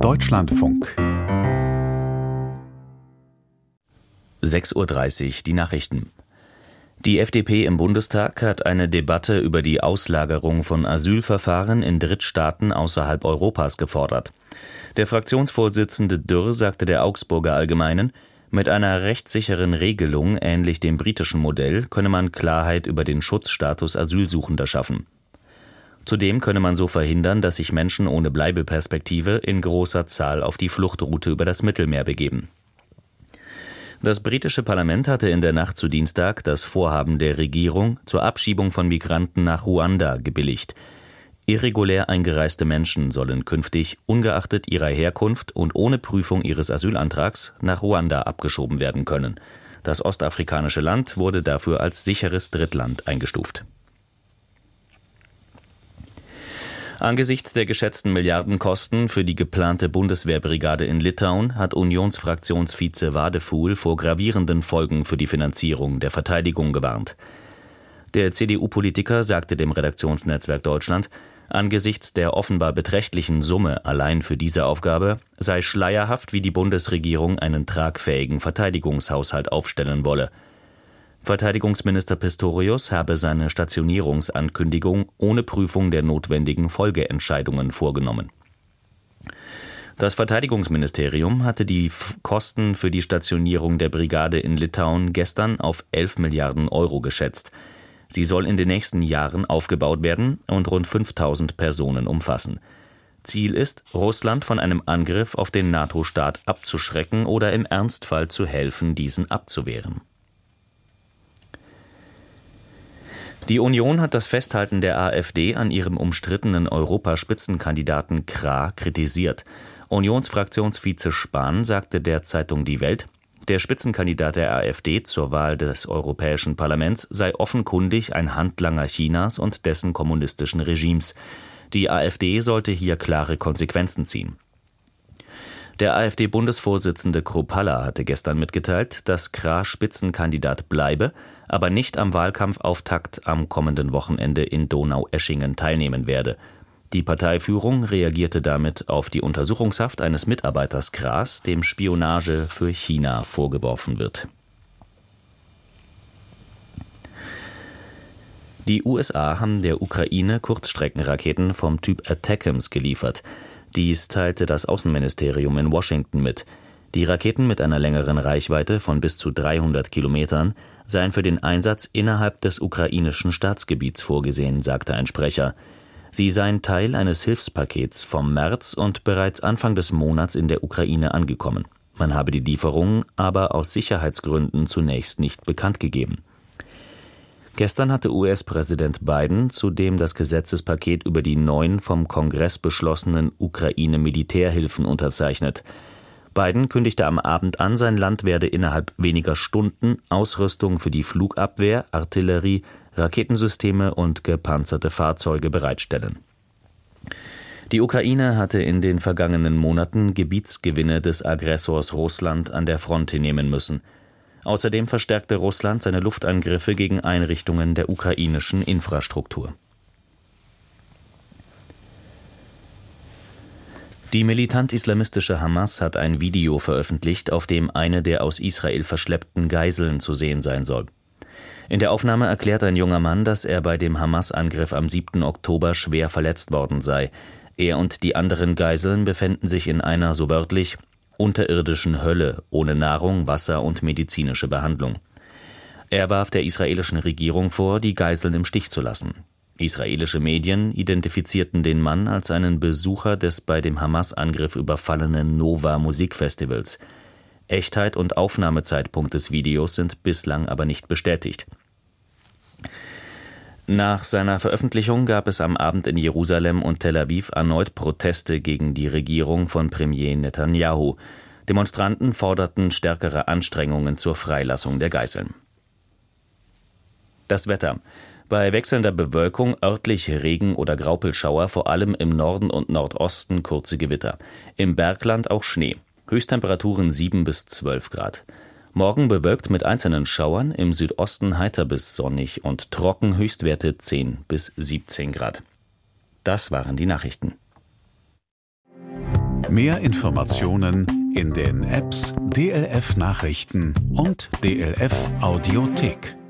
Deutschlandfunk 6:30 Uhr, die Nachrichten. Die FDP im Bundestag hat eine Debatte über die Auslagerung von Asylverfahren in Drittstaaten außerhalb Europas gefordert. Der Fraktionsvorsitzende Dürr sagte der Augsburger Allgemeinen, mit einer rechtssicheren Regelung ähnlich dem britischen Modell könne man Klarheit über den Schutzstatus Asylsuchender schaffen. Zudem könne man so verhindern, dass sich Menschen ohne Bleibeperspektive in großer Zahl auf die Fluchtroute über das Mittelmeer begeben. Das britische Parlament hatte in der Nacht zu Dienstag das Vorhaben der Regierung zur Abschiebung von Migranten nach Ruanda gebilligt. Irregulär eingereiste Menschen sollen künftig ungeachtet ihrer Herkunft und ohne Prüfung ihres Asylantrags nach Ruanda abgeschoben werden können. Das ostafrikanische Land wurde dafür als sicheres Drittland eingestuft. Angesichts der geschätzten Milliardenkosten für die geplante Bundeswehrbrigade in Litauen hat Unionsfraktionsvize Wadefuhl vor gravierenden Folgen für die Finanzierung der Verteidigung gewarnt. Der CDU-Politiker sagte dem Redaktionsnetzwerk Deutschland, angesichts der offenbar beträchtlichen Summe allein für diese Aufgabe sei schleierhaft, wie die Bundesregierung einen tragfähigen Verteidigungshaushalt aufstellen wolle. Verteidigungsminister Pistorius habe seine Stationierungsankündigung ohne Prüfung der notwendigen Folgeentscheidungen vorgenommen. Das Verteidigungsministerium hatte die Kosten für die Stationierung der Brigade in Litauen gestern auf 11 Milliarden Euro geschätzt. Sie soll in den nächsten Jahren aufgebaut werden und rund 5000 Personen umfassen. Ziel ist, Russland von einem Angriff auf den NATO-Staat abzuschrecken oder im Ernstfall zu helfen, diesen abzuwehren. Die Union hat das Festhalten der AfD an ihrem umstrittenen Europaspitzenkandidaten Krah kritisiert. Unionsfraktionsvize Spahn sagte der Zeitung Die Welt, der Spitzenkandidat der AfD zur Wahl des Europäischen Parlaments sei offenkundig ein Handlanger Chinas und dessen kommunistischen Regimes. Die AfD sollte hier klare Konsequenzen ziehen. Der AfD-Bundesvorsitzende Kruppalla hatte gestern mitgeteilt, dass Krah Spitzenkandidat bleibe, aber nicht am Wahlkampfauftakt am kommenden Wochenende in Donaueschingen teilnehmen werde. Die Parteiführung reagierte damit auf die Untersuchungshaft eines Mitarbeiters Krahs, dem Spionage für China vorgeworfen wird. Die USA haben der Ukraine Kurzstreckenraketen vom Typ ATACMS geliefert. Dies teilte das Außenministerium in Washington mit. Die Raketen mit einer längeren Reichweite von bis zu 300 Kilometern seien für den Einsatz innerhalb des ukrainischen Staatsgebiets vorgesehen, sagte ein Sprecher. Sie seien Teil eines Hilfspakets vom März und bereits Anfang des Monats in der Ukraine angekommen. Man habe die Lieferungen aber aus Sicherheitsgründen zunächst nicht bekannt gegeben. Gestern hatte US-Präsident Biden zudem das Gesetzespaket über die neuen vom Kongress beschlossenen Ukraine-Militärhilfen unterzeichnet. Biden kündigte am Abend an, sein Land werde innerhalb weniger Stunden Ausrüstung für die Flugabwehr, Artillerie, Raketensysteme und gepanzerte Fahrzeuge bereitstellen. Die Ukraine hatte in den vergangenen Monaten Gebietsgewinne des Aggressors Russland an der Front hinnehmen müssen. Außerdem verstärkte Russland seine Luftangriffe gegen Einrichtungen der ukrainischen Infrastruktur. Die militant-islamistische Hamas hat ein Video veröffentlicht, auf dem eine der aus Israel verschleppten Geiseln zu sehen sein soll. In der Aufnahme erklärt ein junger Mann, dass er bei dem Hamas-Angriff am 7. Oktober schwer verletzt worden sei. Er und die anderen Geiseln befänden sich in einer, so wörtlich, unterirdischen Hölle ohne Nahrung, Wasser und medizinische Behandlung. Er warf der israelischen Regierung vor, die Geiseln im Stich zu lassen. Israelische Medien identifizierten den Mann als einen Besucher des bei dem Hamas-Angriff überfallenen Nova-Musikfestivals. Echtheit und Aufnahmezeitpunkt des Videos sind bislang aber nicht bestätigt. Nach seiner Veröffentlichung gab es am Abend in Jerusalem und Tel Aviv erneut Proteste gegen die Regierung von Premier Netanyahu. Demonstranten forderten stärkere Anstrengungen zur Freilassung der Geiseln. Das Wetter. Bei wechselnder Bewölkung örtlich Regen- oder Graupelschauer, vor allem im Norden und Nordosten kurze Gewitter. Im Bergland auch Schnee. Höchsttemperaturen 7 bis 12 Grad. Morgen bewölkt mit einzelnen Schauern, im Südosten heiter bis sonnig und trocken, Höchstwerte 10 bis 17 Grad. Das waren die Nachrichten. Mehr Informationen in den Apps DLF Nachrichten und DLF Audiothek.